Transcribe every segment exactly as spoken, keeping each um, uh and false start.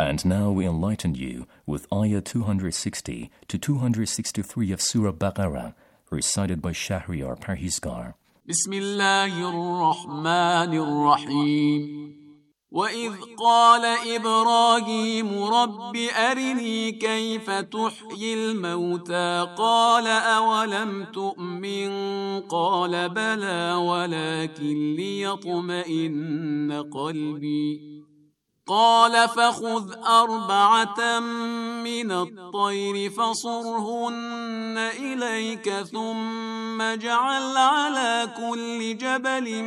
And now we enlighten you with Ayah two sixty to two sixty-three of Surah Baqarah, recited by Shahriar Parhizgar. Bismillahir Rahmanir Rahim. وَإِذْ قَالَ إِبْرَاهِيمُ رَبِّ أَرِنِي كَيْفَ تُحْيِي الْمَوْتَى قَالَ أَوَلَمْ تُؤْمِنْ قَالَ بَلَى وَلَكِنْ لِيَطْمَئِنَّ قَلْبِي قال فخذ أربعة من الطير فصرهن إليك ثم اجعل على كل جبل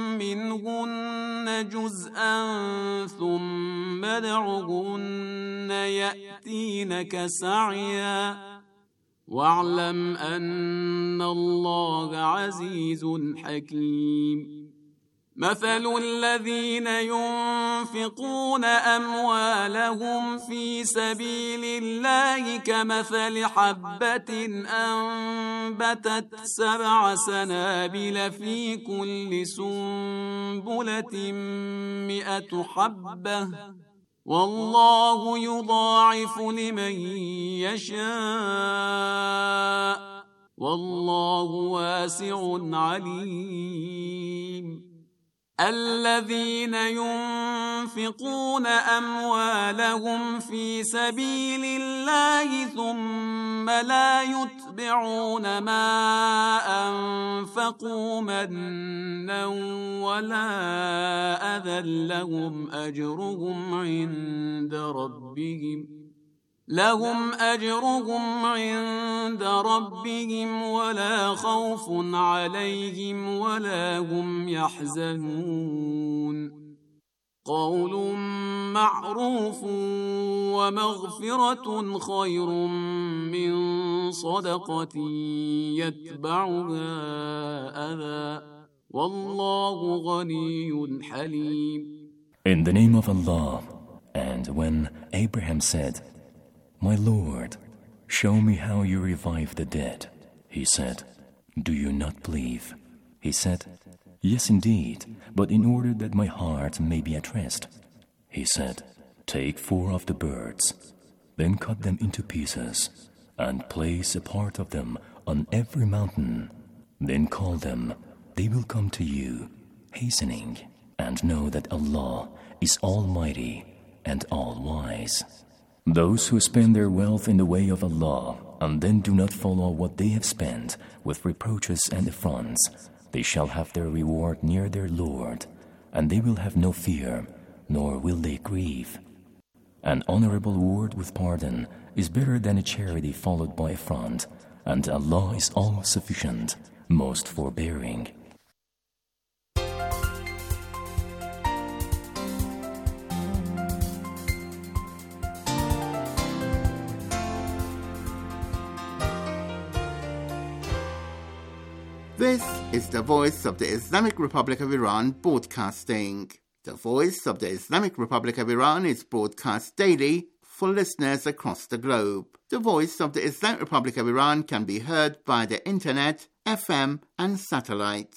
منهن جزءا ثم ادعهن يأتينك سعيا واعلم أن الله عزيز حكيم. مثل الذين ينفقون أموالهم في سبيل الله كمثل حبة أنبتت سبع سنابل في كل سنبلة مئة حبة والله يضاعف لمن يشاء والله واسع عليم. الذين ينفقون أموالهم في سبيل الله ثم لا يتبعون ما أنفقوا منا ولا أذى لهم أجرهم عند ربهم لهم أجرهم عند ربهم ولا خوف عليهم ولا هم يحزنون. قول معروف ومغفرة خير من صدقة يتبعها أذى والله غني حليم. In the name of Allah, and when Abraham said, My Lord, show me how you revive the dead. He said, Do you not believe? He said, Yes, indeed, but in order that my heart may be at rest. He said, Take four of the birds, then cut them into pieces, and place a part of them on every mountain. Then call them, they will come to you, hastening, and know that Allah is Almighty and All-Wise. Those who spend their wealth in the way of Allah and then do not follow what they have spent with reproaches and affronts, they shall have their reward near their Lord, and they will have no fear, nor will they grieve. An honorable word with pardon is better than a charity followed by affront, and Allah is all-sufficient, most forbearing. This is the Voice of the Islamic Republic of Iran broadcasting. The Voice of the Islamic Republic of Iran is broadcast daily for listeners across the globe. The Voice of the Islamic Republic of Iran can be heard by the internet, F M and satellites.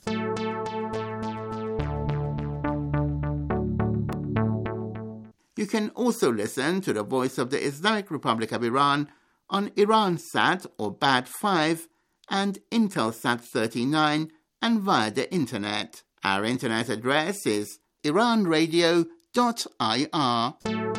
You can also listen to the Voice of the Islamic Republic of Iran on Iransat or B A D five and Intelsat thirty-nine and via the internet. Our internet address is iran radio dot I R.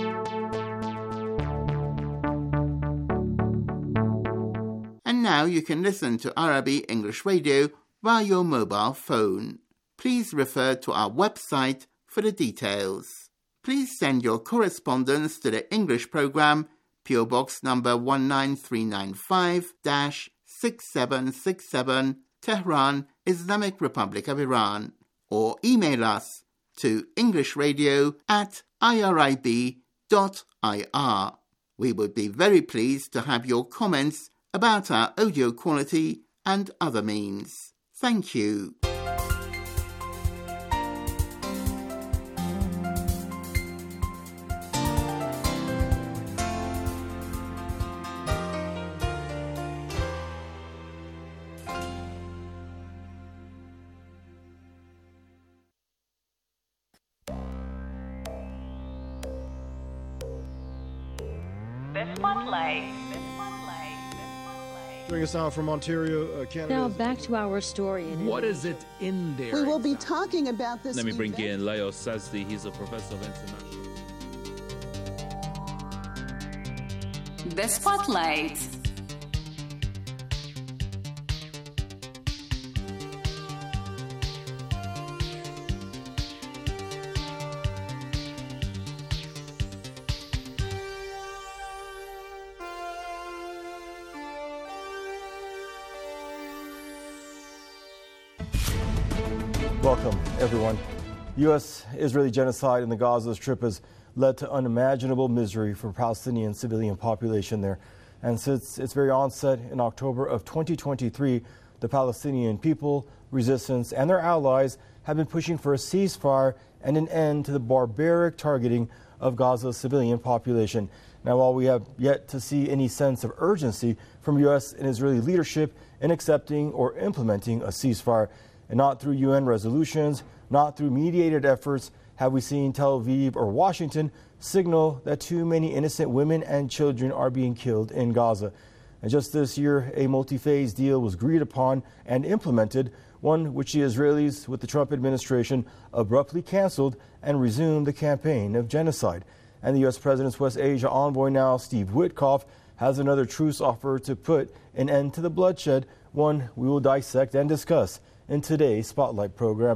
And now you can listen to Arabic English radio via your mobile phone. Please refer to our website for the details. Please send your correspondence to the English program, P O Box number one nine three nine five, six seven six seven, Tehran, Islamic Republic of Iran, or email us to englishradio at irib dot I R. We would be very pleased to have your comments about our audio quality and other means. Thank you. The Spotlight. Joining us now from Ontario, uh, Canada. Now back to our story. What is it in there? We will be talking about this. Let me bring event. in Leo Sazdi. He's a professor of international. The Spotlight. Welcome, everyone. U S Israeli genocide in the Gaza Strip has led to unimaginable misery for Palestinian civilian population there. And since its very onset in October of twenty twenty-three, the Palestinian people, resistance, and their allies have been pushing for a ceasefire and an end to the barbaric targeting of Gaza's civilian population. Now, while we have yet to see any sense of urgency from U S and Israeli leadership in accepting or implementing a ceasefire, and not through U N resolutions, not through mediated efforts, have we seen Tel Aviv or Washington signal that too many innocent women and children are being killed in Gaza. And just this year, a multi-phase deal was agreed upon and implemented, one which the Israelis, with the Trump administration, abruptly canceled and resumed the campaign of genocide. And the U S President's West Asia envoy now, Steve Witkoff, has another truce offer to put an end to the bloodshed, one we will dissect and discuss in today's Spotlight program.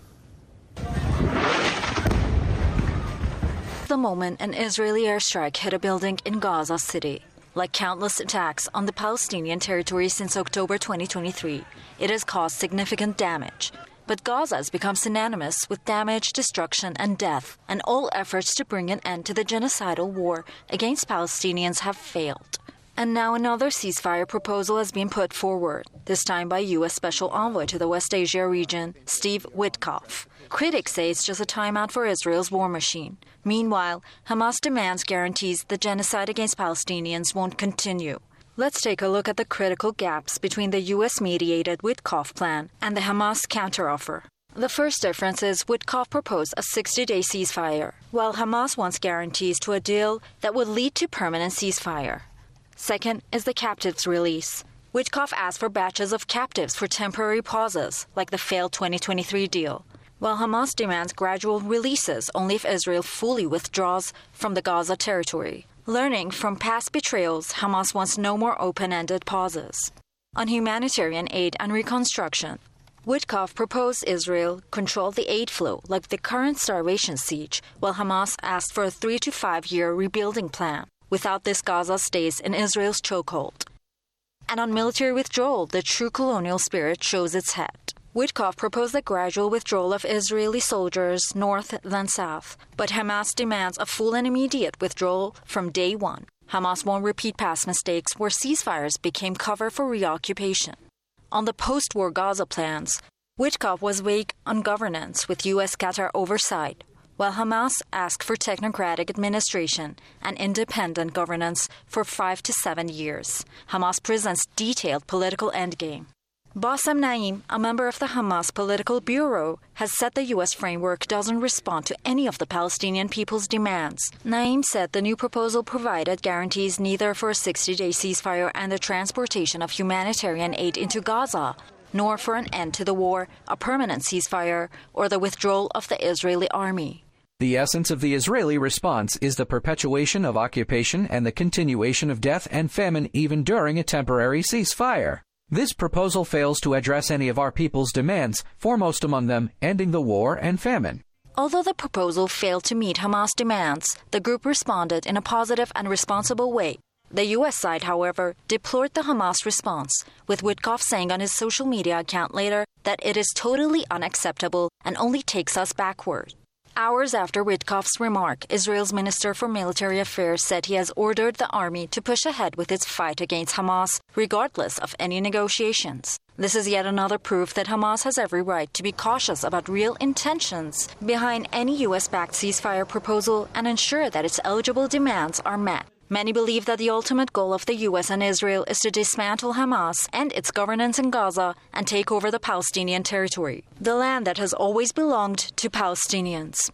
The moment an Israeli airstrike hit a building in Gaza City. Like countless attacks on the Palestinian territory since October twenty twenty-three, it has caused significant damage. But Gaza has become synonymous with damage, destruction, and death, and all efforts to bring an end to the genocidal war against Palestinians have failed. And now another ceasefire proposal has been put forward, this time by U S Special Envoy to the West Asia region, Steve Witkoff. Critics say it's just a timeout for Israel's war machine. Meanwhile, Hamas demands guarantees the genocide against Palestinians won't continue. Let's take a look at the critical gaps between the U S-mediated Witkoff plan and the Hamas counteroffer. The first difference is Witkoff proposed a sixty-day ceasefire, while Hamas wants guarantees to a deal that would lead to permanent ceasefire. Second is the captives release. Witkoff asked for batches of captives for temporary pauses, like the failed twenty twenty-three deal, while Hamas demands gradual releases only if Israel fully withdraws from the Gaza territory. Learning from past betrayals, Hamas wants no more open-ended pauses. On humanitarian aid and reconstruction, Witkoff proposed Israel control the aid flow like the current starvation siege, while Hamas asked for a three to five year rebuilding plan. Without this, Gaza stays in Israel's chokehold. And on military withdrawal, the true colonial spirit shows its head. Witkoff proposed a gradual withdrawal of Israeli soldiers north than south, but Hamas demands a full and immediate withdrawal from day one. Hamas won't repeat past mistakes where ceasefires became cover for reoccupation. On the post-war Gaza plans, Witkoff was vague on governance with U S-Qatar oversight, while Hamas asked for technocratic administration and independent governance for five to seven years. Hamas presents detailed political endgame. Bassem Naim, a member of the Hamas Political Bureau, has said the U S framework doesn't respond to any of the Palestinian people's demands. Naim said the new proposal provided guarantees neither for a sixty-day ceasefire and the transportation of humanitarian aid into Gaza, nor for an end to the war, a permanent ceasefire, or the withdrawal of the Israeli army. The essence of the Israeli response is the perpetuation of occupation and the continuation of death and famine even during a temporary ceasefire. This proposal fails to address any of our people's demands, foremost among them ending the war and famine. Although the proposal failed to meet Hamas demands, the group responded in a positive and responsible way. The U S side, however, deplored the Hamas response, with Witkoff saying on his social media account later that it is totally unacceptable and only takes us backward. Hours after Witkoff's remark, Israel's Minister for Military Affairs said he has ordered the army to push ahead with its fight against Hamas, regardless of any negotiations. This is yet another proof that Hamas has every right to be cautious about real intentions behind any U S-backed ceasefire proposal and ensure that its eligible demands are met. Many believe that the ultimate goal of the U S and Israel is to dismantle Hamas and its governance in Gaza and take over the Palestinian territory, the land that has always belonged to Palestinians.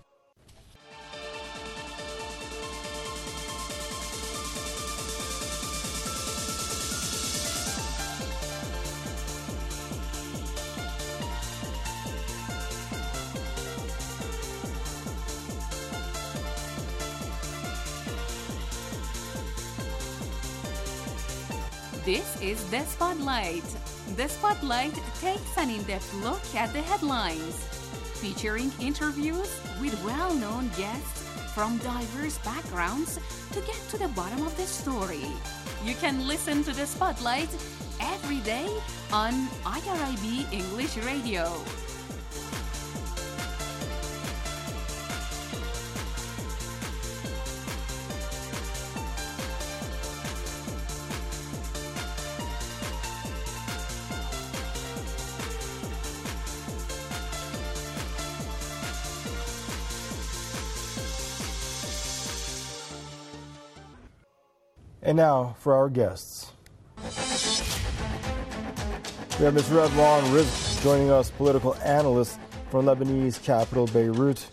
This is The Spotlight. The Spotlight takes an in-depth look at the headlines, featuring interviews with well-known guests from diverse backgrounds to get to the bottom of the story. You can listen to The Spotlight every day on I R I B English Radio. And now for our guests. We have Miz Redwan Rizk joining us, political analyst from Lebanese capital Beirut.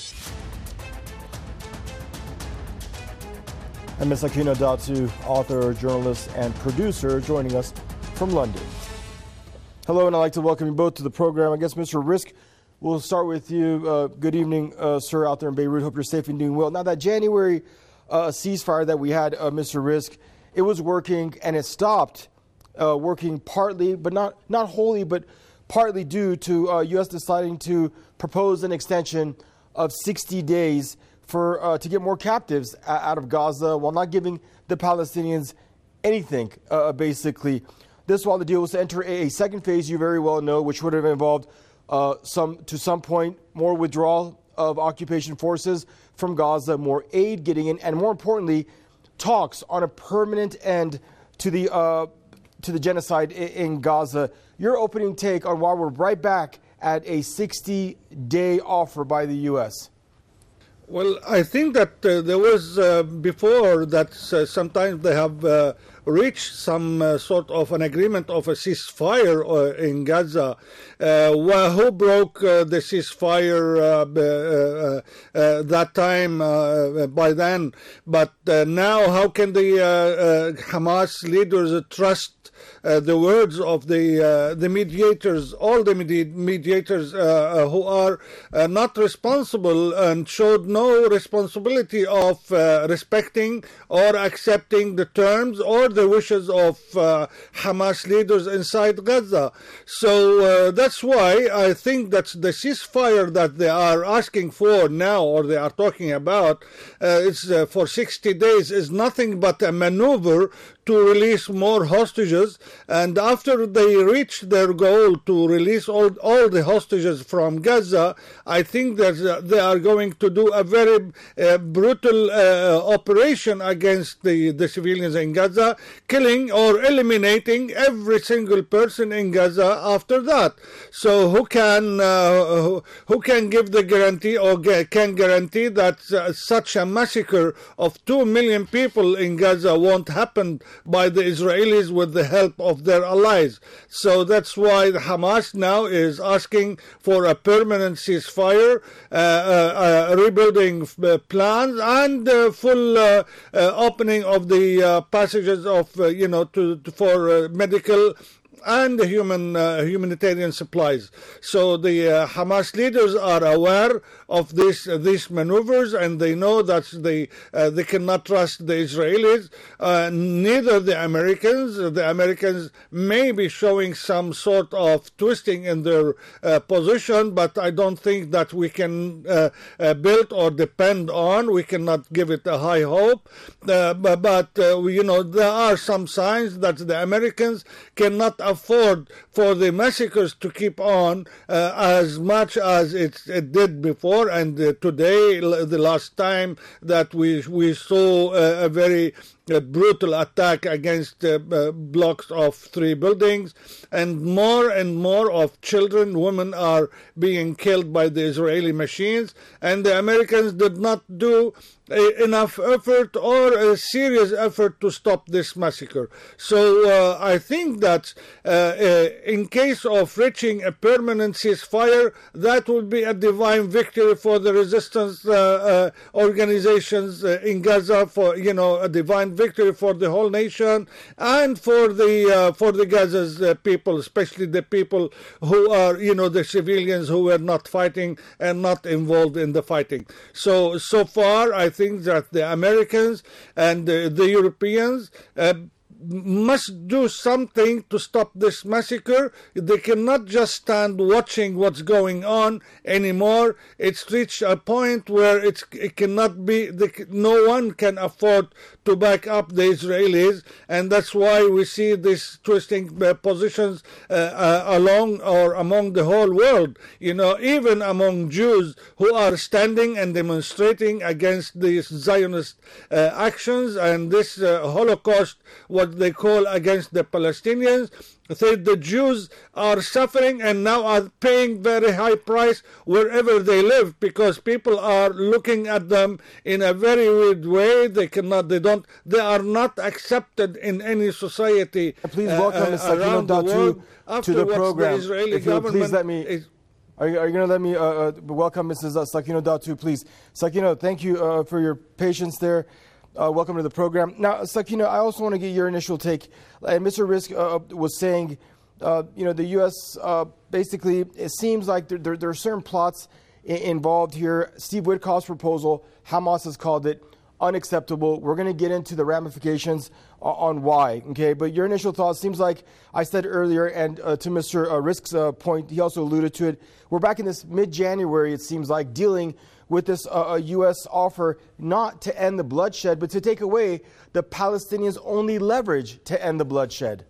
And Miz Akina Datu, author, journalist, and producer, joining us from London. Hello, and I'd like to welcome you both to the program. I guess, Mister Rizk, we'll start with you. Uh, good evening, uh, sir, out there in Beirut. Hope you're safe and doing well. Now, that January uh, ceasefire that we had, uh, Mister Rizk, it was working, and it stopped uh, working partly, but not, not wholly, but partly due to uh, U S deciding to propose an extension of sixty days for uh, to get more captives out of Gaza while not giving the Palestinians anything, uh, basically. This while the deal was to enter a, a second phase, you very well know, which would have involved uh, some to some point more withdrawal of occupation forces from Gaza, more aid getting in, and more importantly, talks on a permanent end to the uh, to the genocide in, in Gaza. Your opening take on why we're right back at a sixty-day offer by the U S. Well, I think that uh, there was uh, before that uh, sometimes they have uh, reached some uh, sort of an agreement of a ceasefire uh, in Gaza. Uh, who broke uh, the ceasefire uh, uh, uh, that time uh, by then? But uh, now how can the uh, uh, Hamas leaders trust Uh, the words of the uh, the mediators, all the medi- mediators uh, uh, who are uh, not responsible and showed no responsibility of uh, respecting or accepting the terms or the wishes of uh, Hamas leaders inside Gaza. So uh, that's why I think that the ceasefire that they are asking for now, or they are talking about, uh, it's uh, for sixty days, is nothing but a maneuver to release more hostages, and after they reach their goal to release all, all the hostages from Gaza, I think that they are going to do a very uh, brutal uh, operation against the, the civilians in Gaza, killing or eliminating every single person in Gaza after that. So who can uh, who can give the guarantee or can guarantee that uh, such a massacre of two million people in Gaza won't happen by the Israelis with the help of their allies? So that's why Hamas now is asking for a permanent ceasefire, uh, uh, uh, rebuilding uh, plans, and uh, full uh, uh, opening of the uh, passages of, uh, you know, to, to for uh, medical and human uh, humanitarian supplies. So the uh, Hamas leaders are aware of this uh, these maneuvers, and they know that they uh, they cannot trust the Israelis, uh, neither the Americans. The Americans may be showing some sort of twisting in their uh, position, but I don't think that we can uh, uh, build or depend on. We cannot give it a high hope, uh, but, but uh, you know, there are some signs that the Americans cannot afford for the massacres to keep on uh, as much as it, it did before. And uh, today, the last time that we we saw uh, a very a brutal attack against uh, uh, blocks of three buildings, and more and more of children, women are being killed by the Israeli machines, and the Americans did not do uh, enough effort or a serious effort to stop this massacre. So uh, I think that uh, uh, in case of reaching a permanent ceasefire, that would be a divine victory for the resistance uh, uh, organizations uh, in Gaza, for, you know, a divine victory for the whole nation and for the uh, for the Gaza's uh, people, especially the people who are, you know, the civilians who were not fighting and not involved in the fighting. So so far, I think that the Americans and the, the Europeans Uh, must do something to stop this massacre. They cannot just stand watching what's going on anymore. It's reached a point where it's, it cannot be, they, no one can afford to back up the Israelis, and that's why we see these twisting uh, positions uh, uh, along or among the whole world, you know, even among Jews who are standing and demonstrating against these Zionist uh, actions and this uh, Holocaust, what they call against the Palestinians. Say the Jews are suffering and now are paying very high price wherever they live, because people are looking at them in a very weird way. They cannot, they don't, they are not accepted in any society. Please welcome uh, Miz Sakina Datu to the program. The Israeli if you would please let me. Is, Are you, are you going to let me uh, uh, welcome Missus Sakina Datu, please? Sakina, thank you uh, for your patience there. Uh, welcome to the program. Now, Sakina, I also want to get your initial take. And Mister Risk uh, was saying, uh, you know, the U S uh, basically, it seems like there, there, there are certain plots I- involved here. Steve Witkoff's proposal, Hamas has called it unacceptable. We're going to get into the ramifications uh, on why, okay? But your initial thoughts seems like I said earlier, and uh, to Mister Uh, Risk's uh, point, he also alluded to it. We're back in this mid-January, it seems like, dealing with this uh, U S offer not to end the bloodshed, but to take away the Palestinians' only leverage to end the bloodshed.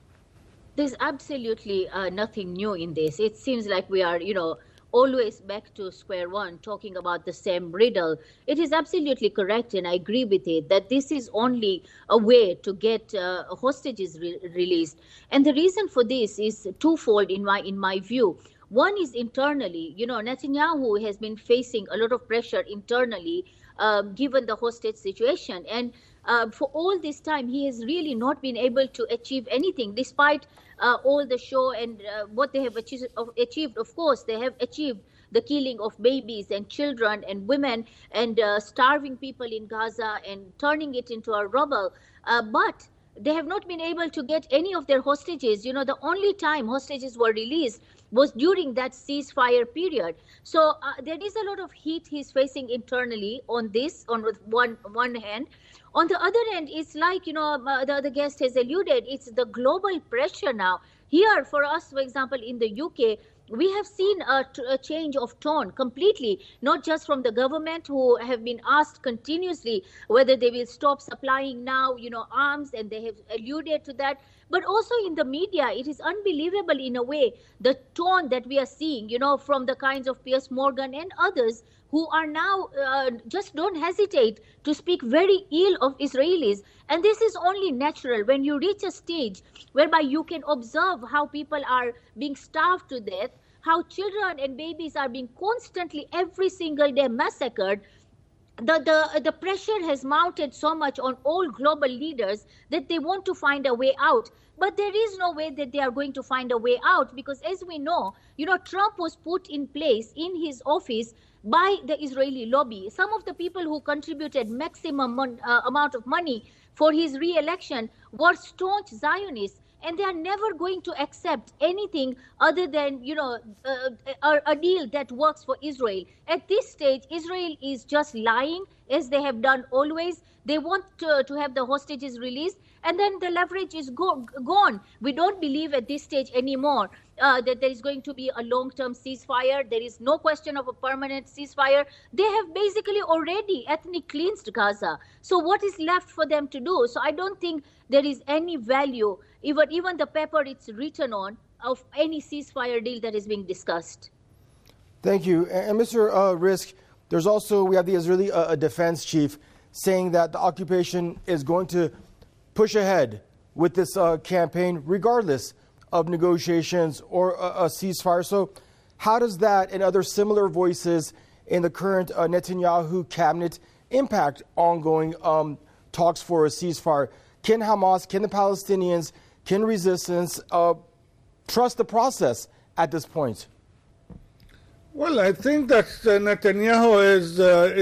There's absolutely uh, nothing new in this. It seems like we are, you know, always back to square one, talking about the same riddle. It is absolutely correct, and I agree with it, that this is only a way to get uh, hostages re- released. And the reason for this is twofold in my in my view. One is internally. You know, Netanyahu has been facing a lot of pressure internally, uh, given the hostage situation. And uh, for all this time, he has really not been able to achieve anything, despite uh, all the show and uh, what they have achieved. achieved. Of course, they have achieved the killing of babies and children and women and uh, starving people in Gaza and turning it into a rubble. Uh, but they have not been able to get any of their hostages. You know, the only time hostages were released was during that ceasefire period. So uh, there is a lot of heat he's facing internally on this, on one one hand. On the other hand, it's like, you know, uh, the other guest has alluded, it's the global pressure now. Here, for us, for example, in the U K, we have seen a, a change of tone completely, not just from the government, who have been asked continuously whether they will stop supplying now, you know, arms, and they have alluded to that. But also in the media, it is unbelievable in a way, the tone that we are seeing, you know, from the kinds of Piers Morgan and others who are now uh, just don't hesitate to speak very ill of Israelis. And this is only natural when you reach a stage whereby you can observe how people are being starved to death, how children and babies are being constantly every single day massacred. The, the, the pressure has mounted so much on all global leaders that they want to find a way out. But there is no way that they are going to find a way out, because as we know, you know, Trump was put in place in his office by the Israeli lobby. Some of the people who contributed maximum mon- uh, amount of money for his re-election were staunch Zionists, and they are never going to accept anything other than, you know, uh, a, a deal that works for Israel. At this stage, Israel is just lying, as they have done always. They want to, to have the hostages released, and then the leverage is go- gone. We don't believe at this stage anymore uh, that there is going to be a long-term ceasefire. There is no question of a permanent ceasefire. They have basically already ethnic cleansed Gaza. So what is left for them to do? So I don't think there is any value, even, even the paper it's written on, of any ceasefire deal that is being discussed. Thank you. And, and Mister Uh, Risk, there's also, we have the Israeli uh, defense chief saying that the occupation is going to push ahead with this uh, campaign regardless of negotiations or a, a ceasefire. So how does that and other similar voices in the current uh, Netanyahu cabinet impact ongoing um, talks for a ceasefire? Can Hamas, can the Palestinians, can resistance uh, trust the process at this point? Well, I think that uh, Netanyahu is uh, is not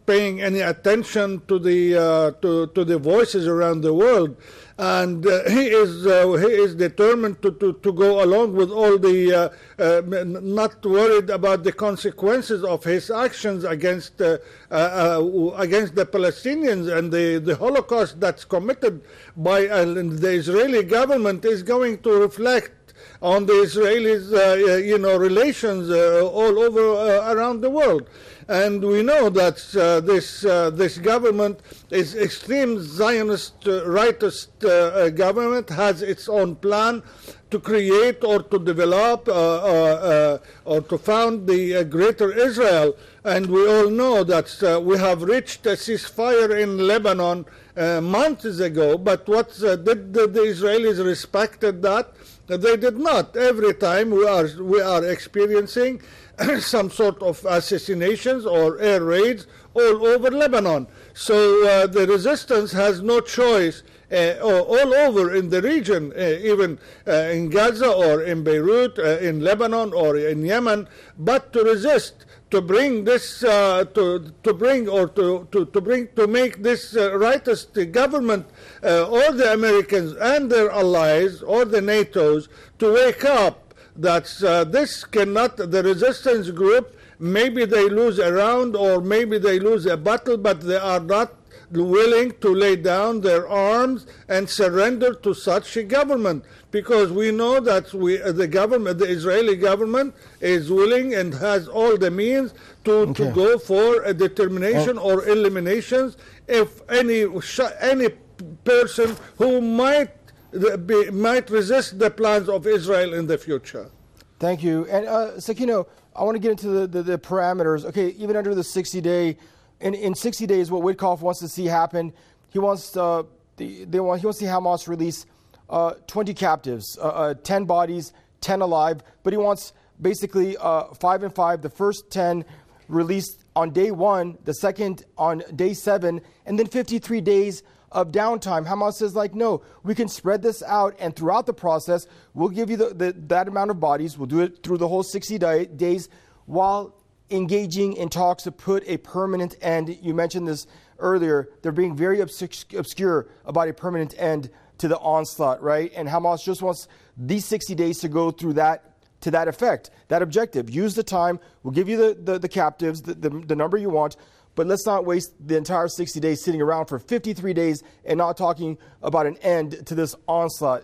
paying any attention to the uh, to to the voices around the world, and uh, he is uh, he is determined to, to, to go along with all the uh, uh, not worried about the consequences of his actions against uh, uh, uh, against the Palestinians, and the, the Holocaust that's committed by uh, the Israeli government is going to reflect on the Israelis, uh, you know, relations uh, all over uh, around the world. And we know that uh, this uh, this government is extreme Zionist, uh, rightist uh, government, has its own plan to create or to develop uh, uh, uh, or to found the uh, greater Israel. And we all know that uh, we have reached a ceasefire in Lebanon uh, months ago, but what uh, did the, the Israelis respected that? They did not. Every time we are we are experiencing some sort of assassinations or air raids all over Lebanon. So uh, the resistance has no choice uh, all over in the region, uh, even uh, in Gaza or in Beirut, uh, in Lebanon or in Yemen, but to resist, to bring this, uh, to to bring or to to, to bring to make this uh, rightist government, uh, all the Americans and their allies, or the NATO's, to wake up. That uh, this cannot, the resistance group, maybe they lose a round or maybe they lose a battle, but they are not willing to lay down their arms and surrender to such a government, because we know that we, the government, the Israeli government, is willing and has all the means to, okay. to go for a determination oh. or eliminations if any any person who might Be, might resist the plans of Israel in the future. Thank you. And uh, Sakino, I want to get into the, the, the parameters. Okay, even under the sixty-day, in, in sixty days, what Witkoff wants to see happen, he wants uh, the, they want he wants to see Hamas release uh, twenty captives, uh, uh, ten bodies, ten alive, but he wants basically uh, five and five. The first ten released on day one, the second on day seven, and then fifty-three days of downtime. Hamas says, like, no, we can spread this out, and throughout the process, we'll give you the, the, that amount of bodies. We'll do it through the whole sixty day, days while engaging in talks to put a permanent end. You mentioned this earlier. They're being very obs- obscure about a permanent end to the onslaught, right? And Hamas just wants these sixty days to go through that, to that effect, that objective. Use the time. We'll give you the, the, the captives, the, the, the number you want. But let's not waste the entire sixty days sitting around for fifty-three days and not talking about an end to this onslaught.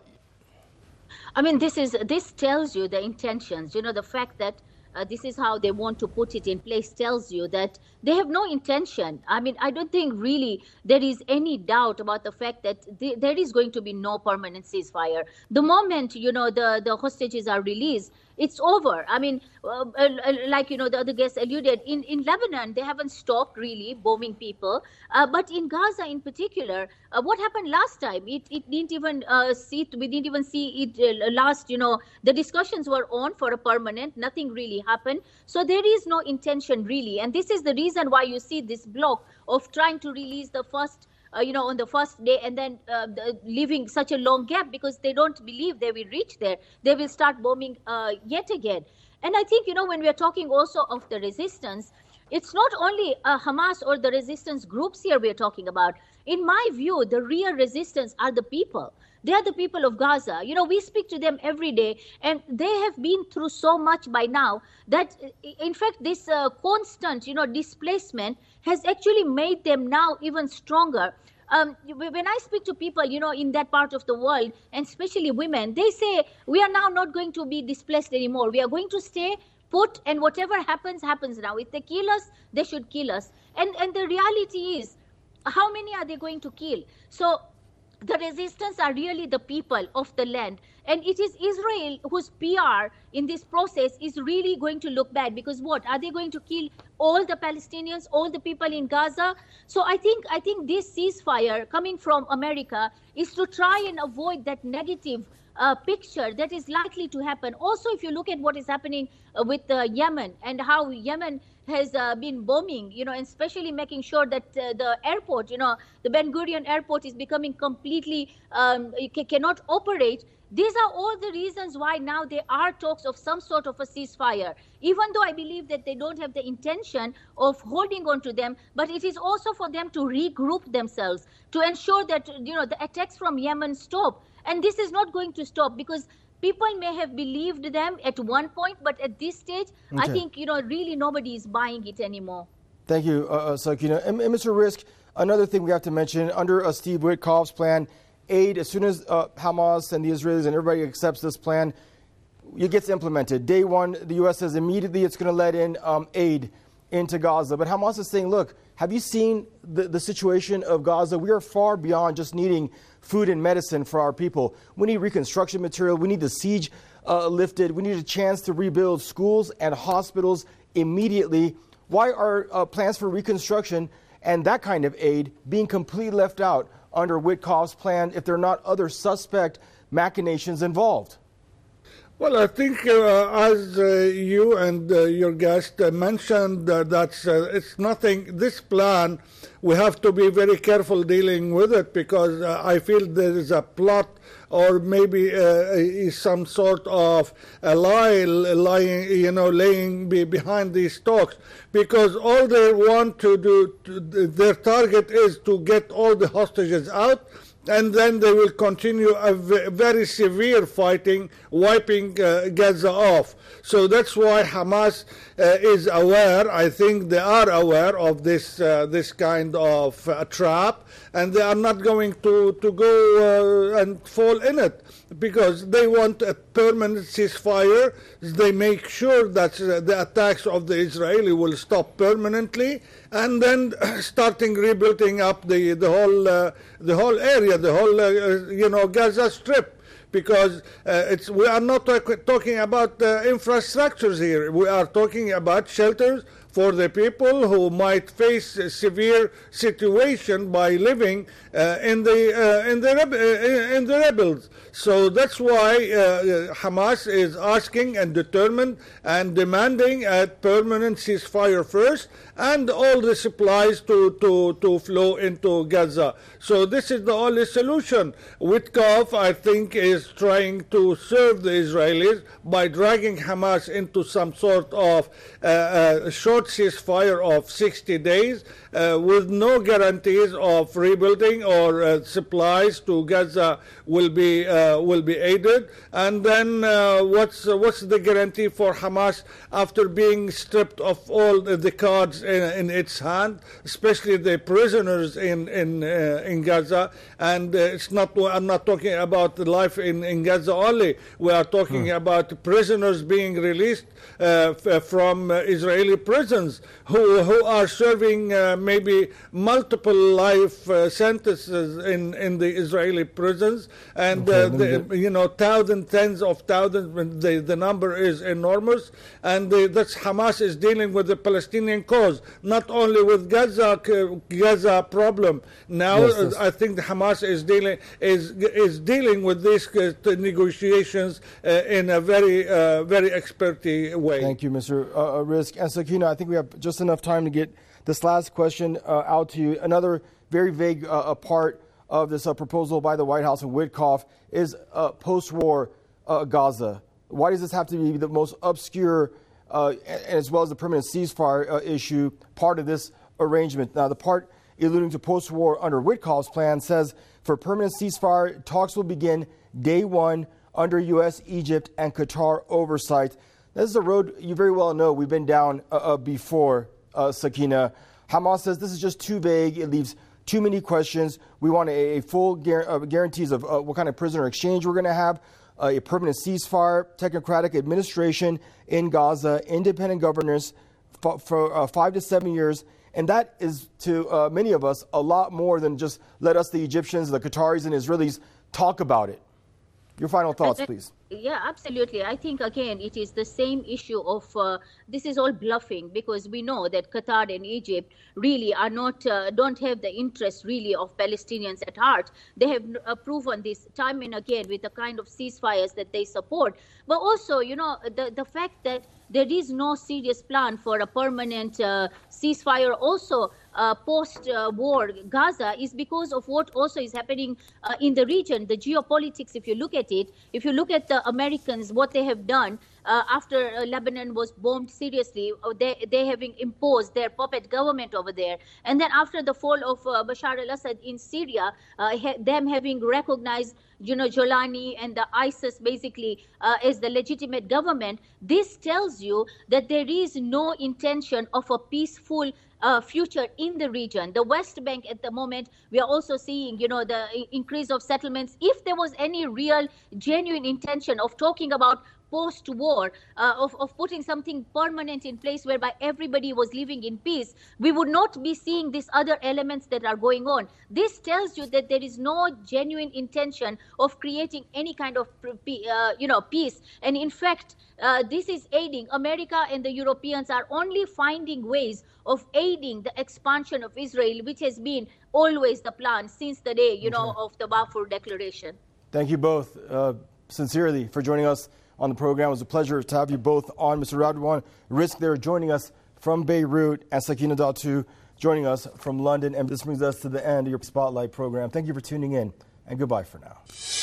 I mean, this is this tells you the intentions. You know, the fact that uh, this is how they want to put it in place tells you that they have no intention. I mean, I don't think really there is any doubt about the fact that they, there is going to be no permanent ceasefire. The moment, you know, the, the hostages are released, it's over. I mean, uh, uh, like, you know, the other guests alluded, in, in Lebanon, they haven't stopped really bombing people. Uh, but in Gaza in particular, uh, what happened last time? It it didn't even uh, see, we didn't even see it uh, last, you know, the discussions were on for a permanent, nothing really happened. So there is no intention really. And this is the reason why you see this block of trying to release the first Uh, you know, on the first day, and then uh, the, leaving such a long gap because they don't believe they will reach there. They will start bombing uh, yet again. And I think, you know, when we are talking also of the resistance, it's not only uh, Hamas or the resistance groups here we are talking about. In my view, the real resistance are the people. They are the people of Gaza. You know, we speak to them every day, and they have been through so much by now that, in fact, this uh, constant, you know, displacement has actually made them now even stronger. Um, when I speak to people, you know, in that part of the world, and especially women, they say, we are now not going to be displaced anymore. We are going to stay put, and whatever happens, happens now. If they kill us, they should kill us. And, and the reality is, how many are they going to kill? So the resistance are really the people of the land. And it is Israel whose P R in this process is really going to look bad, because what? Are they going to kill all the Palestinians, all the people in Gaza? So I think I think this ceasefire coming from America is to try and avoid that negative uh, picture that is likely to happen. Also, if you look at what is happening uh, with uh, Yemen and how Yemen has uh, been bombing, you know, and especially making sure that uh, the airport, you know, the Ben Gurion airport is becoming completely, um, cannot operate. These are all the reasons why now there are talks of some sort of a ceasefire, even though I believe that they don't have the intention of holding on to them, but it is also for them to regroup themselves, to ensure that, you know, the attacks from Yemen stop. And this is not going to stop, because people may have believed them at one point, but at this stage, okay. I think, you know, really nobody is buying it anymore. Thank you, uh, uh, Sakina. And, and Mister Rizk, another thing we have to mention, under uh, Steve Witkoff's plan, aid, as soon as uh, Hamas and the Israelis and everybody accepts this plan, it gets implemented. Day one, the U S says immediately it's going to let in um, aid into Gaza. But Hamas is saying, look, have you seen the, the situation of Gaza? We are far beyond just needing food and medicine for our people. We need reconstruction material. We need the siege uh, lifted. We need a chance to rebuild schools and hospitals immediately. Why are uh, plans for reconstruction and that kind of aid being completely left out under Witkoff's plan if there are not other suspect machinations involved? Well, I think uh, as uh, you and uh, your guest uh, mentioned, uh, that uh, it's nothing, this plan, we have to be very careful dealing with it, because uh, I feel there is a plot or maybe uh, some sort of a lie lying, you know, laying be behind these talks, because all they want to do, to, their target is to get all the hostages out, and then they will continue a very severe fighting, wiping uh, Gaza off. So that's why Hamas uh, is aware, I think they are aware of this uh, this kind of uh, trap, and they are not going to, to go uh, and fall in it, because they want a permanent ceasefire. They make sure that uh, the attacks of the Israeli will stop permanently, and then starting rebuilding up the, the whole uh, the whole area, the whole uh, you know Gaza Strip. Because uh, it's, we are not talk, talking about uh, infrastructures here. We are talking about shelters for the people who might face a severe situation by living uh, in the uh, in the uh, in the rebels. So that's why uh, Hamas is asking and determined and demanding a permanent ceasefire first, and all the supplies to, to, to flow into Gaza. So this is the only solution. Witkoff, I think, is trying to serve the Israelis by dragging Hamas into some sort of uh, uh, short ceasefire of sixty days uh, with no guarantees of rebuilding or uh, supplies to Gaza will be uh, will be aided. And then uh, what's uh, what's the guarantee for Hamas after being stripped of all the cards in, in its hand, especially the prisoners in in uh, in Gaza? And uh, it's not I'm not talking about the life in, in Gaza only. We are talking hmm. about prisoners being released uh, f- from uh, Israeli prisons who who are serving uh, maybe multiple life uh, sentences in, in the Israeli prisons, and okay, uh, the, you know thousands, tens of thousands. The the number is enormous, and the, that's Hamas is dealing with the Palestinian cause, not only with Gaza Gaza problem. Now yes, yes. I think the Hamas is dealing is is dealing with these uh, negotiations uh, in a very uh, very expert way. Thank you, Mister Uh, Rizk. And Sakina, I think we have just enough time to get this last question uh, out to you. Another very vague uh, part of this uh, proposal by the White House and Witkoff is uh, post-war uh, Gaza. Why does this have to be the most obscure, uh, as well as the permanent ceasefire uh, issue, part of this arrangement? Now, the part alluding to post-war under Witkoff's plan says for permanent ceasefire, talks will begin day one under U S, Egypt, and Qatar oversight. This is a road you very well know we've been down uh, uh, before, uh, Sakina. Hamas says this is just too vague. It leaves too many questions. We want a, a full gar- uh, guarantees of uh, what kind of prisoner exchange we're going to have, uh, a permanent ceasefire, technocratic administration in Gaza, independent governors for, for uh, five to seven years. And that is, to uh, many of us, a lot more than just let us, the Egyptians, the Qataris, and Israelis talk about it. Your final thoughts, please. Yeah, absolutely. I think, again, it is the same issue of uh, this is all bluffing, because we know that Qatar and Egypt really are not, uh, don't have the interest really of Palestinians at heart. They have uh, proven this time and again with the kind of ceasefires that they support. But also, you know, the, the fact that there is no serious plan for a permanent uh, ceasefire also uh, post-war uh, Gaza is because of what also is happening uh, in the region, the geopolitics. If you look at it, if you look at the Americans, what they have done uh, after uh, Lebanon was bombed seriously, uh, they, they having imposed their puppet government over there. And then after the fall of uh, Bashar al-Assad in Syria, uh, ha them having recognized you know, Jolani and the ISIS basically uh, as the legitimate government, this tells you that there is no intention of a peaceful uh, future in the region. The West Bank at the moment, we are also seeing, you know, the increase of settlements. If there was any real, genuine intention of talking about post-war, uh, of, of putting something permanent in place whereby everybody was living in peace, we would not be seeing these other elements that are going on. This tells you that there is no genuine intention of creating any kind of uh, you know, peace. And in fact, uh, this is aiding. America and the Europeans are only finding ways of aiding the expansion of Israel, which has been always the plan since the day, you okay. know, of the Balfour Declaration. Thank you both uh, sincerely for joining us on the program. It was a pleasure to have you both on. Mister Radwan Rizk there joining us from Beirut, and Sakina Datu joining us from London. And this brings us to the end of your Spotlight program. Thank you for tuning in, and goodbye for now.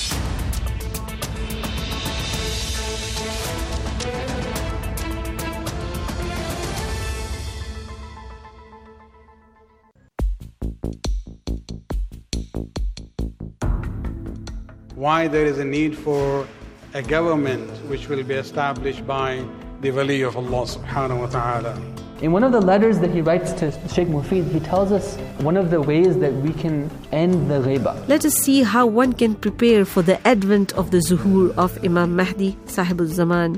Why there is a need for a government which will be established by the Wali of Allah subhanahu wa ta'ala. In one of the letters that he writes to Sheikh Mufid, he tells us one of the ways that we can end the ghaiba. Let us see how one can prepare for the advent of the zuhur of Imam Mahdi, Sahib al-Zaman.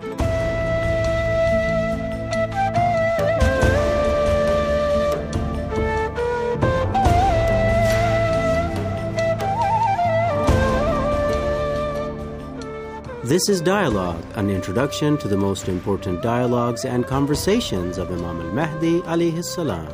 This is Dialogue, an introduction to the most important dialogues and conversations of Imam al-Mahdi alayhi salam.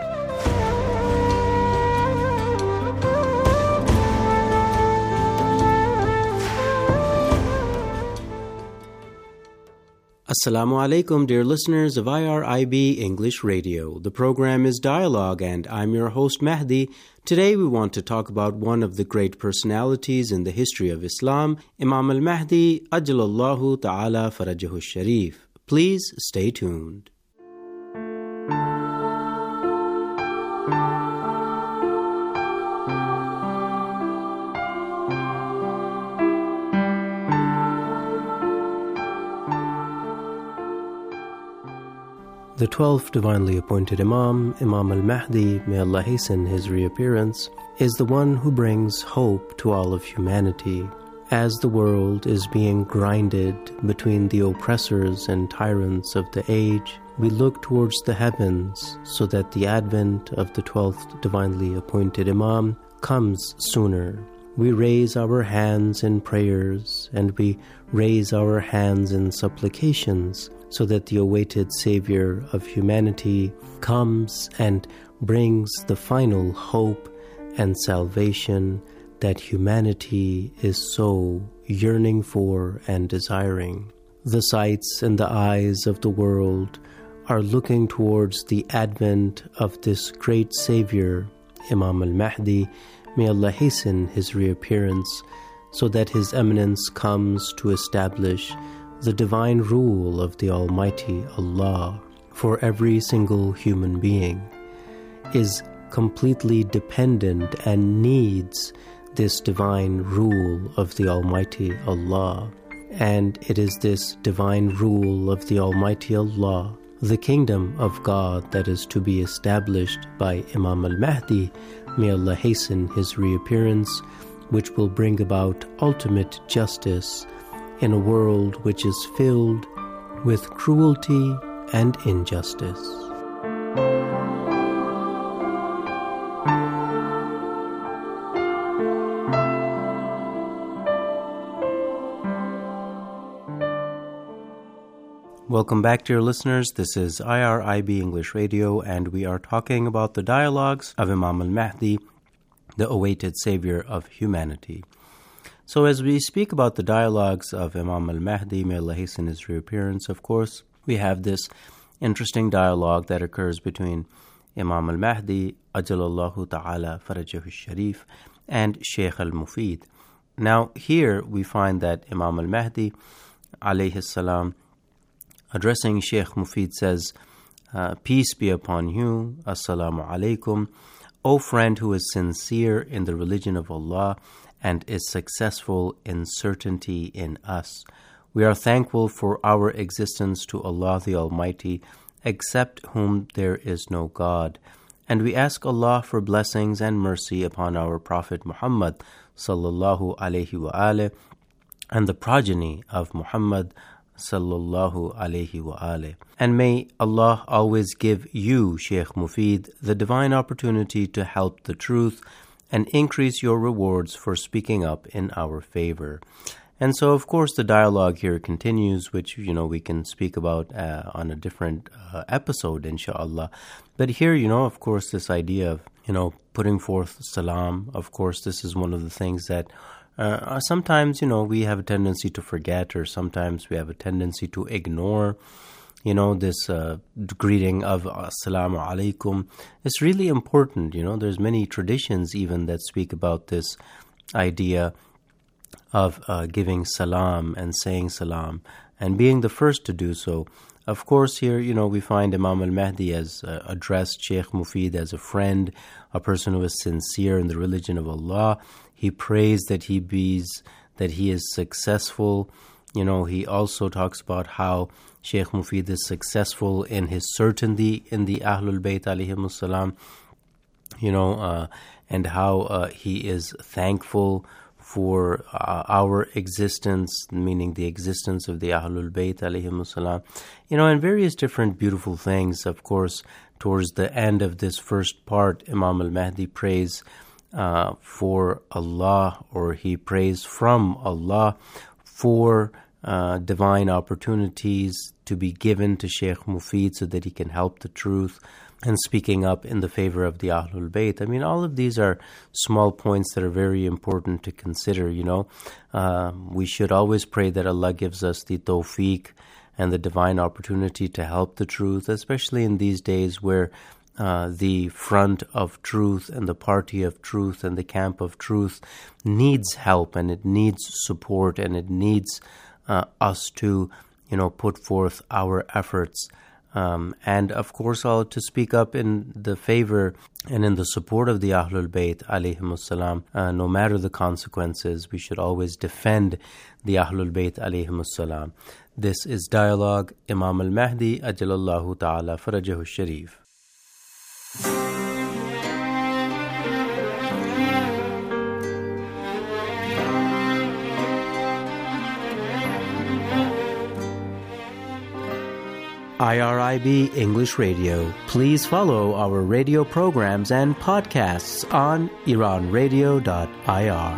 Assalamu alaikum, dear listeners of I R I B English Radio. The program is Dialogue, and I'm your host Mahdi. Today we want to talk about one of the great personalities in the history of Islam, Imam al-Mahdi, Ajjalallahu Ta'ala Farajahu Sharif. Please stay tuned. The twelfth divinely appointed Imam, Imam al-Mahdi, may Allah hasten his reappearance, is the one who brings hope to all of humanity. As the world is being grinded between the oppressors and tyrants of the age, we look towards the heavens so that the advent of the twelfth divinely appointed Imam comes sooner. We raise our hands in prayers and we raise our hands in supplications so that the awaited Savior of humanity comes and brings the final hope and salvation that humanity is so yearning for and desiring. The sights and the eyes of the world are looking towards the advent of this great Savior, Imam al-Mahdi. May Allah hasten his reappearance so that His Eminence comes to establish the divine rule of the Almighty Allah for every single human being is completely dependent and needs this divine rule of the Almighty Allah. And it is this divine rule of the Almighty Allah, the kingdom of God that is to be established by Imam al-Mahdi, may Allah hasten his reappearance, which will bring about ultimate justice in a world which is filled with cruelty and injustice. Welcome back, dear listeners. This is I R I B English Radio, and we are talking about the dialogues of Imam al-Mahdi, the awaited savior of humanity. So as we speak about the dialogues of Imam al-Mahdi, may Allah hasten his reappearance, of course, we have this interesting dialogue that occurs between Imam al-Mahdi, Ajalallahu Ta'ala Farajahu Sharif, and Sheikh al-Mufid. Now here we find that Imam al-Mahdi, alayhi salam, addressing Sheikh Mufid says, uh, peace be upon you, assalamu alaikum, O friend who is sincere in the religion of Allah and is successful in certainty in us. We are thankful for our existence to Allah the Almighty, except whom there is no God. And we ask Allah for blessings and mercy upon our Prophet Muhammad sallallahu alayhi wa alih and the progeny of Muhammad sallallahu alayhi wa alih. And may Allah always give you, Sheikh Mufid, the divine opportunity to help the truth and increase your rewards for speaking up in our favor. And so, of course, the dialogue here continues, which, you know, we can speak about uh, on a different uh, episode, inshallah. But here, you know, of course, this idea of, you know, putting forth salam, of course, this is one of the things that Uh, sometimes, you know, we have a tendency to forget, or sometimes we have a tendency to ignore, you know, this uh, greeting of Assalamu alaikum. It's really important, you know, there's many traditions even that speak about this idea of uh, giving salam and saying salam and being the first to do so. Of course, here, you know, we find Imam al-Mahdi has uh, addressed Sheikh Mufid as a friend, a person who is sincere in the religion of Allah. He prays that he be, that he is successful. You know, he also talks about how Sheikh Mufid is successful in his certainty in the Ahlul Bayt alayhimus salam, you know, uh, and how uh, he is thankful for uh, our existence, meaning the existence of the Ahlul Bayt alayhimus salam, you know, and various different beautiful things. Of course, towards the end of this first part, Imam al-Mahdi prays Uh, for Allah, or he prays from Allah for uh, divine opportunities to be given to Sheikh Mufid so that he can help the truth and speaking up in the favor of the Ahlul Bayt. I mean, all of these are small points that are very important to consider, you know. Uh, we should always pray that Allah gives us the tawfiq and the divine opportunity to help the truth, especially in these days where Uh, the front of truth and the party of truth and the camp of truth needs help, and it needs support, and it needs uh, us to, you know, put forth our efforts. Um, and of course, all to speak up in the favor and in the support of the Ahlul Bayt alayhimus salam, uh, no matter the consequences. We should always defend the Ahlul Bayt alayhimus salam. This is Dialogue, Imam al-Mahdi, Ajalallahu Ta'ala Farajahu Sharif. I R I B English Radio. Please follow our radio programs and podcasts on iran radio dot I R.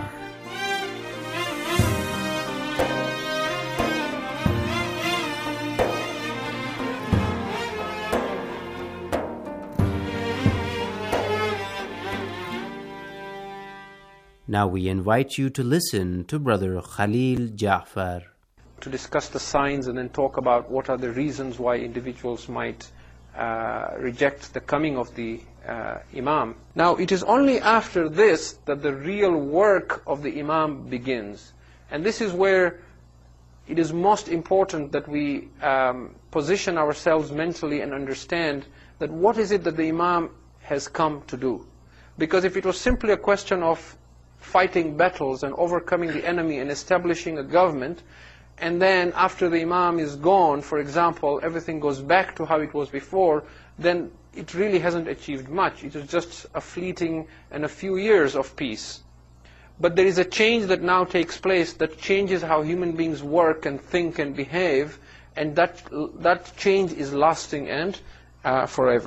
Now we invite you to listen to Brother Khalil Ja'far. To discuss the signs and then talk about what are the reasons why individuals might uh, reject the coming of the uh, Imam. Now, it is only after this that the real work of the Imam begins. And this is where it is most important that we um, position ourselves mentally and understand that what is it that the Imam has come to do. Because if it was simply a question of fighting battles and overcoming the enemy and establishing a government, and then after the Imam is gone, for example, everything goes back to how it was before, then it really hasn't achieved much. It is just a fleeting and a few years of peace. But there is a change that now takes place that changes how human beings work and think and behave, and that that change is lasting and uh, forever.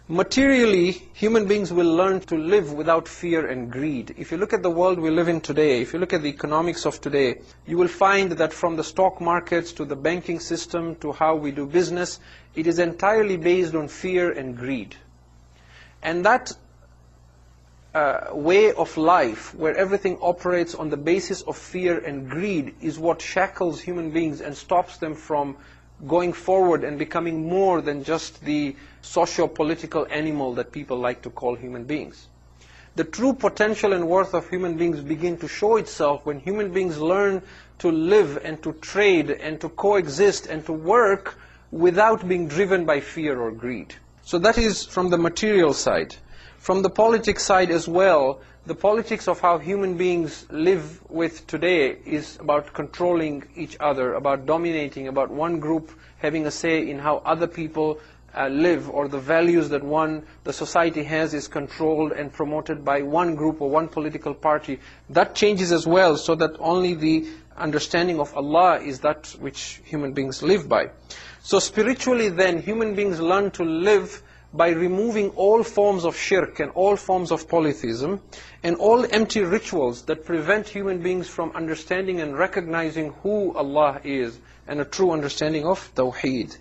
Materially, human beings will learn to live without fear and greed. If you look at the world we live in today, if you look at the economics of today, you will find that from the stock markets to the banking system to how we do business, it is entirely based on fear and greed. And that uh, way of life, where everything operates on the basis of fear and greed, is what shackles human beings and stops them from going forward and becoming more than just the socio-political animal that people like to call human beings. The true potential and worth of human beings begin to show itself when human beings learn to live and to trade and to coexist and to work without being driven by fear or greed. So that is from the material side. From the politics side as well, the politics of how human beings live with today is about controlling each other, about dominating, about one group having a say in how other people uh, live, or the values that one, the society has, is controlled and promoted by one group or one political party. That changes as well, so that only the understanding of Allah is that which human beings live by. So spiritually then, human beings learn to live by removing all forms of shirk and all forms of polytheism and all empty rituals that prevent human beings from understanding and recognizing who Allah is, and a true understanding of Tawheed.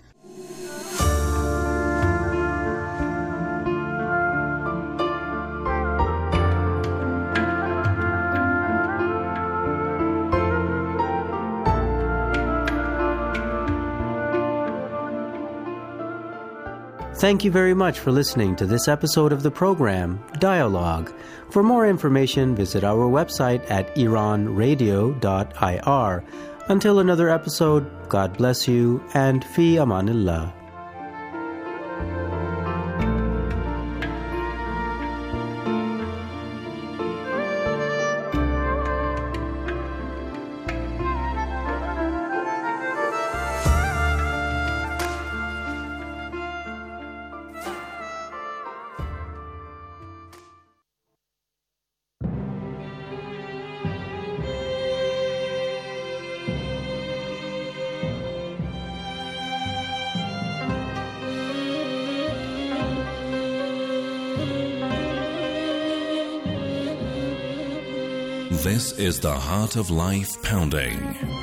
Thank you very much for listening to this episode of the program, Dialogue. For more information, visit our website at iran radio dot I R. Until another episode, God bless you, and fi amanillah. This is the Heart of Life Pounding.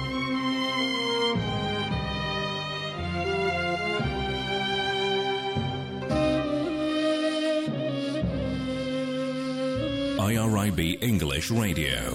I R I B English Radio.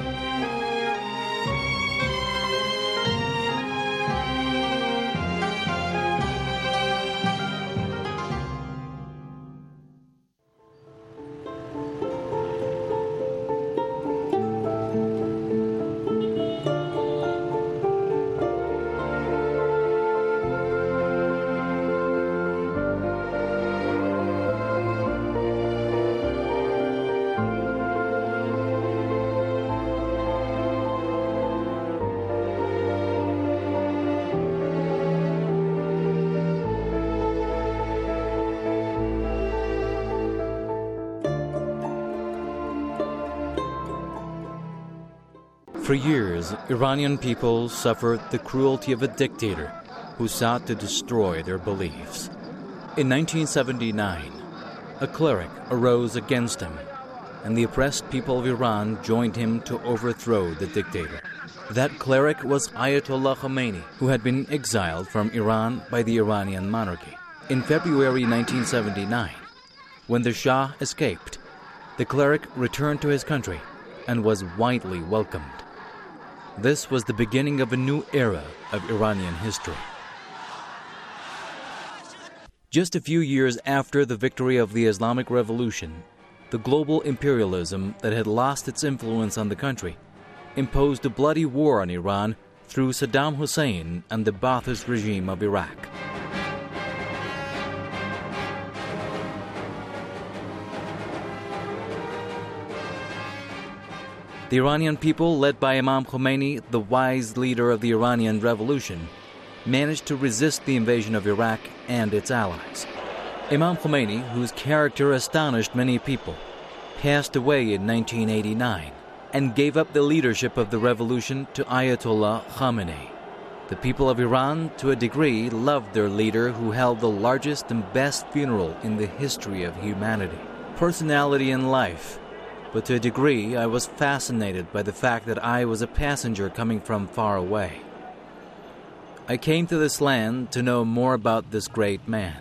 For years, Iranian people suffered the cruelty of a dictator who sought to destroy their beliefs. In nineteen seventy-nine, a cleric arose against him, and the oppressed people of Iran joined him to overthrow the dictator. That cleric was Ayatollah Khomeini, who had been exiled from Iran by the Iranian monarchy. In February nineteen seventy-nine, when the Shah escaped, the cleric returned to his country and was widely welcomed. This was the beginning of a new era of Iranian history. Just a few years after the victory of the Islamic Revolution, the global imperialism that had lost its influence on the country imposed a bloody war on Iran through Saddam Hussein and the Ba'athist regime of Iraq. The Iranian people, led by Imam Khomeini, the wise leader of the Iranian Revolution, managed to resist the invasion of Iraq and its allies. Imam Khomeini, whose character astonished many people, passed away in nineteen eighty-nine and gave up the leadership of the revolution to Ayatollah Khamenei. The people of Iran, to a degree, loved their leader who held the largest and best funeral in the history of humanity. Personality in life. But to a degree, I was fascinated by the fact that I was a passenger coming from far away. I came to this land to know more about this great man.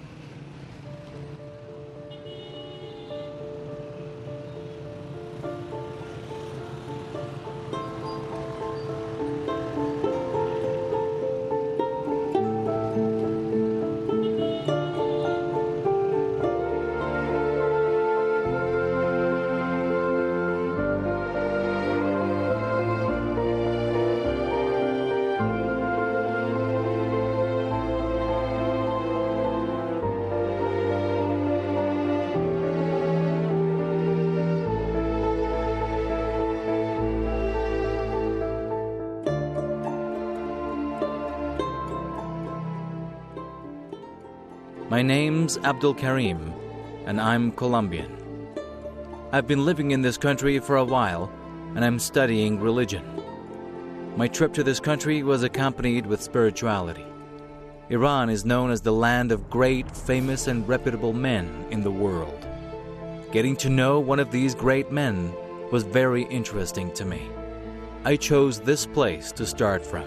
My name's Abdul Karim, and I'm Colombian. I've been living in this country for a while, and I'm studying religion. My trip to this country was accompanied with spirituality. Iran is known as the land of great, famous, and reputable men in the world. Getting to know one of these great men was very interesting to me. I chose this place to start from.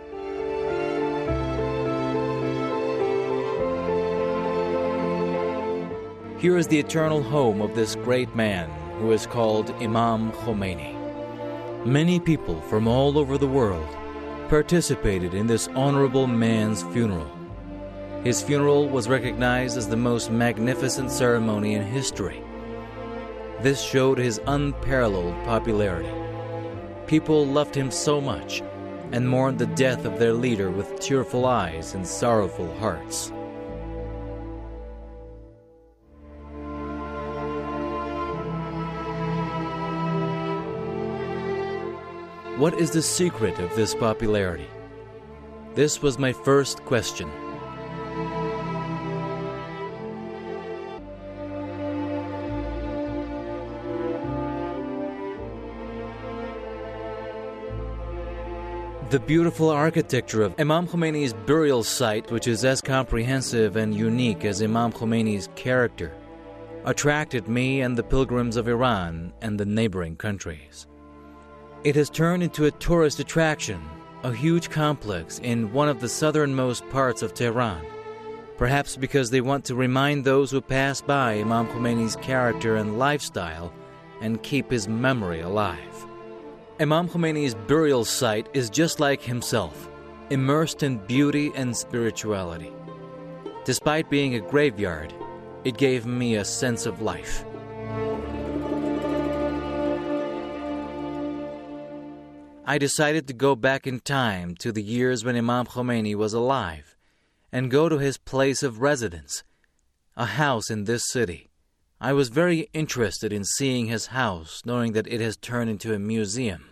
Here is the eternal home of this great man who is called Imam Khomeini. Many people from all over the world participated in this honorable man's funeral. His funeral was recognized as the most magnificent ceremony in history. This showed his unparalleled popularity. People loved him so much and mourned the death of their leader with tearful eyes and sorrowful hearts. What is the secret of this popularity? This was my first question. The beautiful architecture of Imam Khomeini's burial site, which is as comprehensive and unique as Imam Khomeini's character, attracted me and the pilgrims of Iran and the neighboring countries. It has turned into a tourist attraction, a huge complex in one of the southernmost parts of Tehran, perhaps because they want to remind those who pass by Imam Khomeini's character and lifestyle and keep his memory alive. Imam Khomeini's burial site is just like himself, immersed in beauty and spirituality. Despite being a graveyard, it gave me a sense of life. I decided to go back in time to the years when Imam Khomeini was alive and go to his place of residence, a house in this city. I was very interested in seeing his house, knowing that it has turned into a museum.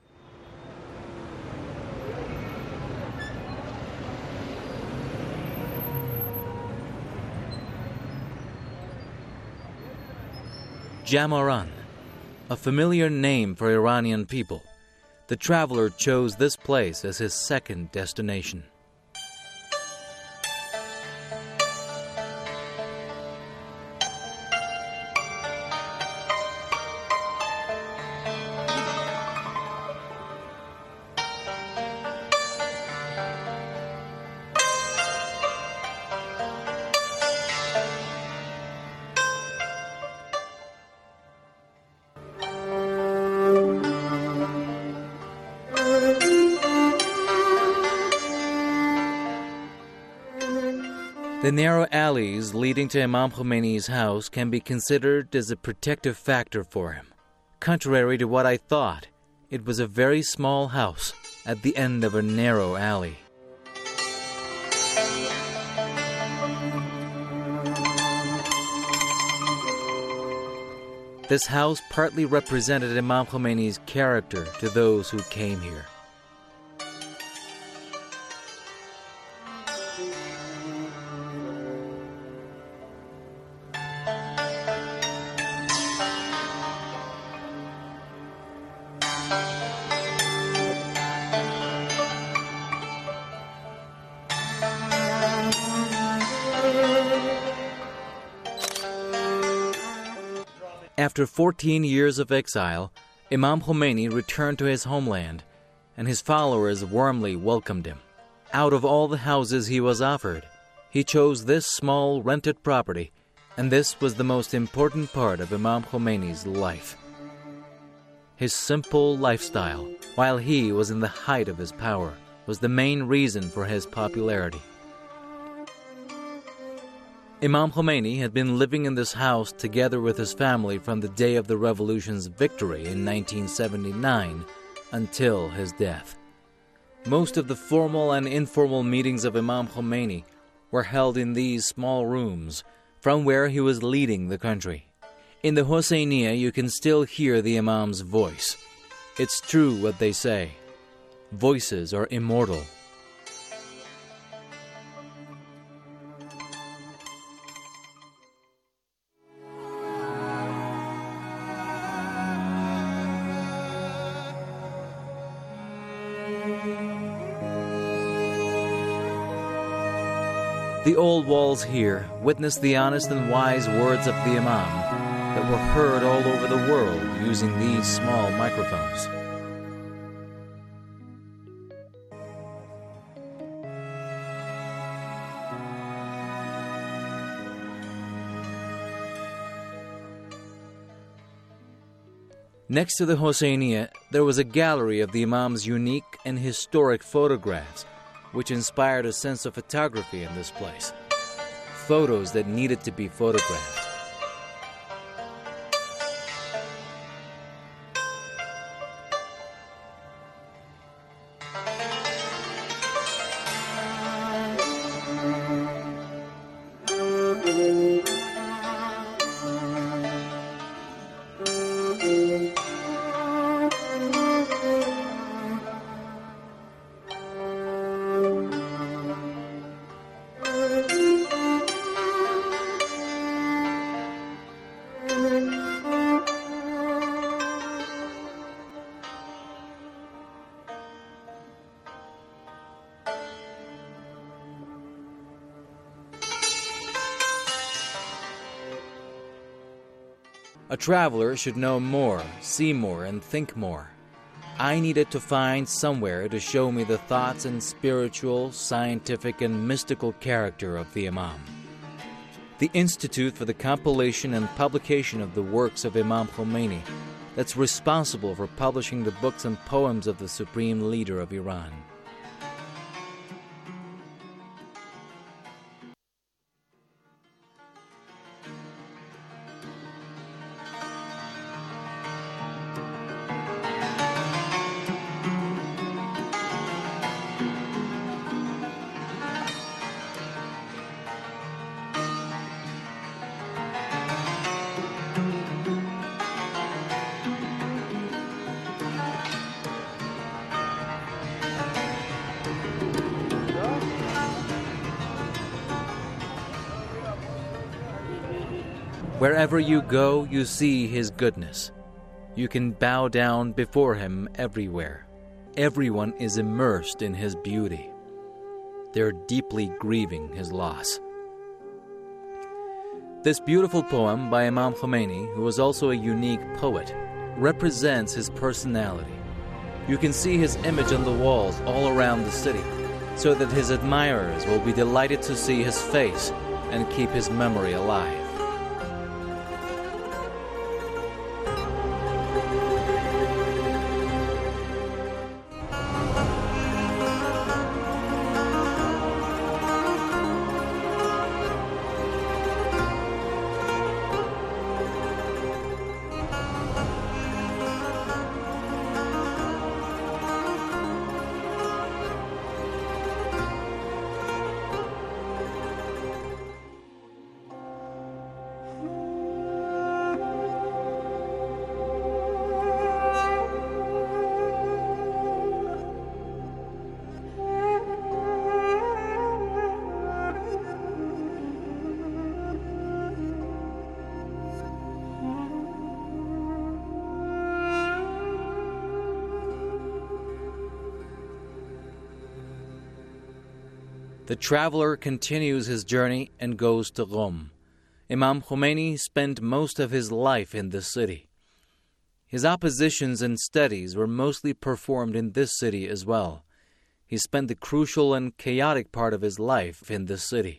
Jamaran, a familiar name for Iranian people. The traveler chose this place as his second destination. The narrow alleys leading to Imam Khomeini's house can be considered as a protective factor for him. Contrary to what I thought, it was a very small house at the end of a narrow alley. This house partly represented Imam Khomeini's character to those who came here. After fourteen years of exile, Imam Khomeini returned to his homeland, and his followers warmly welcomed him. Out of all the houses he was offered, he chose this small rented property, and this was the most important part of Imam Khomeini's life. His simple lifestyle, while he was in the height of his power, was the main reason for his popularity. Imam Khomeini had been living in this house together with his family from the day of the revolution's victory in nineteen seventy-nine until his death. Most of the formal and informal meetings of Imam Khomeini were held in these small rooms from where he was leading the country. In the Hosseiniya, you can still hear the Imam's voice. It's true what they say. Voices are immortal. The old walls here witness the honest and wise words of the Imam that were heard all over the world using these small microphones. Next to the Hosseiniya, there was a gallery of the Imam's unique and historic photographs, which inspired a sense of photography in this place. Photos that needed to be photographed. A traveler should know more, see more, and think more. I needed to find somewhere to show me the thoughts and spiritual, scientific, and mystical character of the Imam. The Institute for the Compilation and Publication of the Works of Imam Khomeini, that's responsible for publishing the books and poems of the Supreme Leader of Iran. Wherever you go, you see his goodness. You can bow down before him everywhere. Everyone is immersed in his beauty. They're deeply grieving his loss. This beautiful poem by Imam Khomeini, who was also a unique poet, represents his personality. You can see his image on the walls all around the city, so that his admirers will be delighted to see his face and keep his memory alive. The traveler continues his journey and goes to Qom. Imam Khomeini spent most of his life in this city. His oppositions and studies were mostly performed in this city as well. He spent the crucial and chaotic part of his life in this city.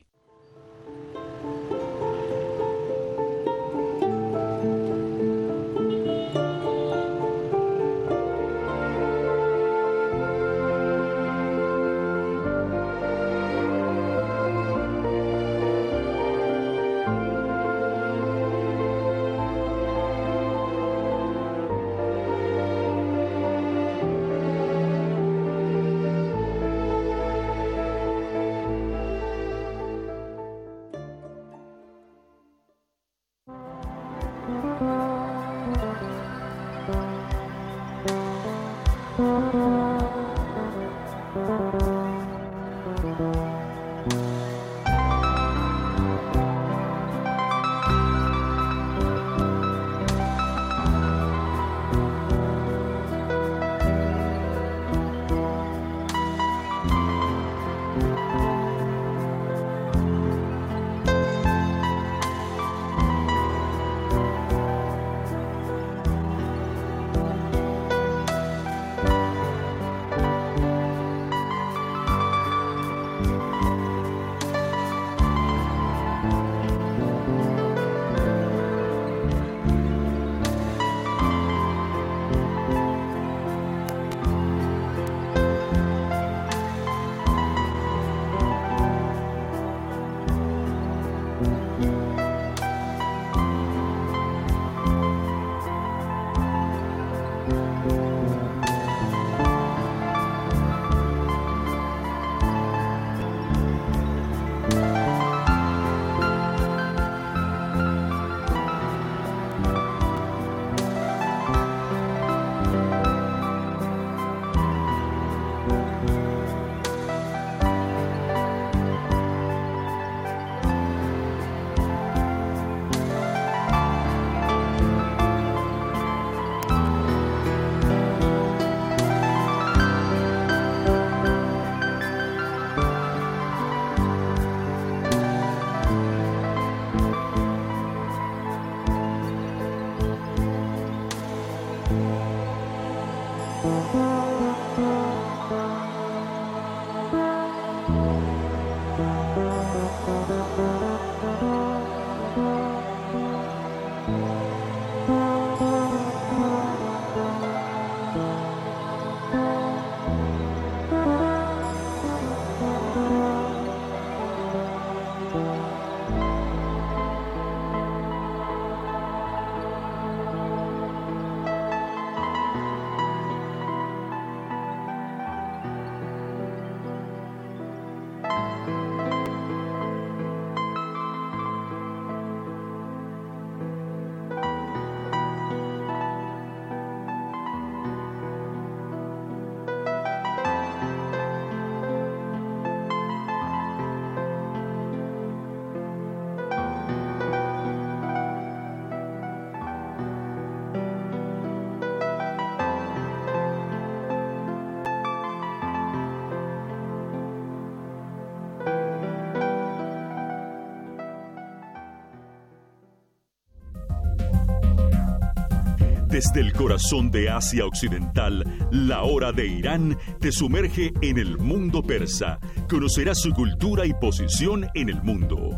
Desde el corazón de Asia Occidental, la hora de Irán te sumerge en el mundo persa. Conocerás su cultura y posición en el mundo.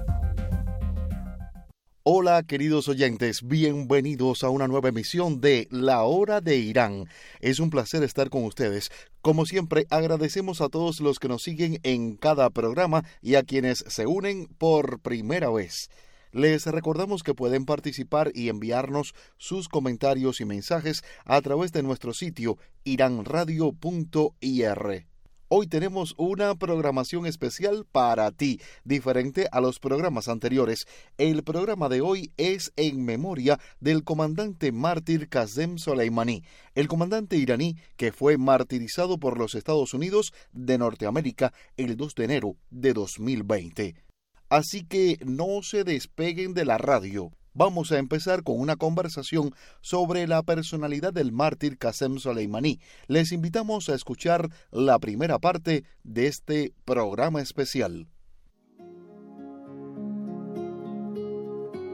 Hola queridos oyentes, bienvenidos a una nueva emisión de La Hora de Irán. Es un placer estar con ustedes. Como siempre, agradecemos a todos los que nos siguen en cada programa y a quienes se unen por primera vez. Les recordamos que pueden participar y enviarnos sus comentarios y mensajes a través de nuestro sitio iran radio punto i r. Hoy tenemos una programación especial para ti, diferente a los programas anteriores. El programa de hoy es en memoria del comandante mártir Qasem Soleimani, el comandante iraní que fue martirizado por los Estados Unidos de Norteamérica el dos de enero de dos mil veinte. Así que no se despeguen de la radio. Vamos a empezar con una conversación sobre la personalidad del mártir Qasem Soleimani. Les invitamos a escuchar la primera parte de este programa especial.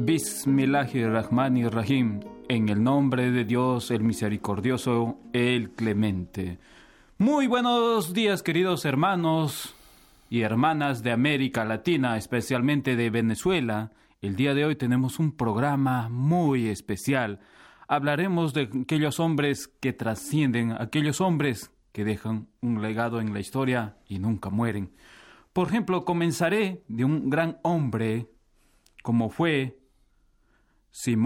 Bismillahirrahmanirrahim. En el nombre de Dios, el misericordioso, el clemente. Muy buenos días, queridos hermanos y hermanas de América Latina, especialmente de Venezuela. El día de hoy tenemos un programa muy especial. Hablaremos de aquellos hombres que trascienden, aquellos hombres que dejan un legado en la historia y nunca mueren. Por ejemplo, comenzaré de un gran hombre como fue Simón